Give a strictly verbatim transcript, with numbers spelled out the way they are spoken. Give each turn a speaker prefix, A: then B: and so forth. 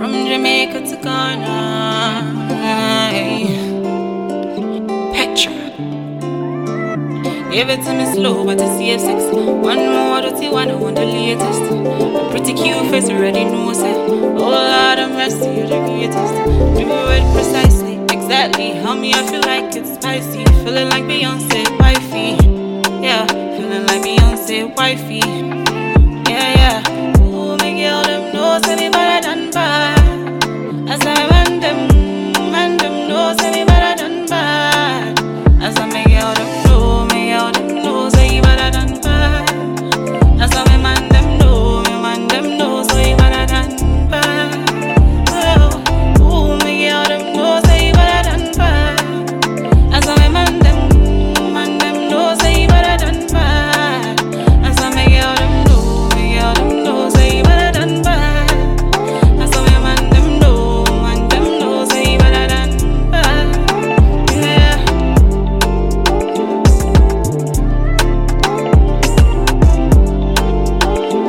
A: from Jamaica to Ghana. Hey. Petra. Give it to me slow, but to see sex. One more dirty one, I want the latest. A pretty cute face, already knows it. Oh Lord of mercy, you're the greatest. Do it precisely, exactly how me I feel like it's spicy. Feeling like Beyonce, wifey. Yeah, feeling like Beyonce, wifey. Yeah, yeah. Oh, my girl, them knows any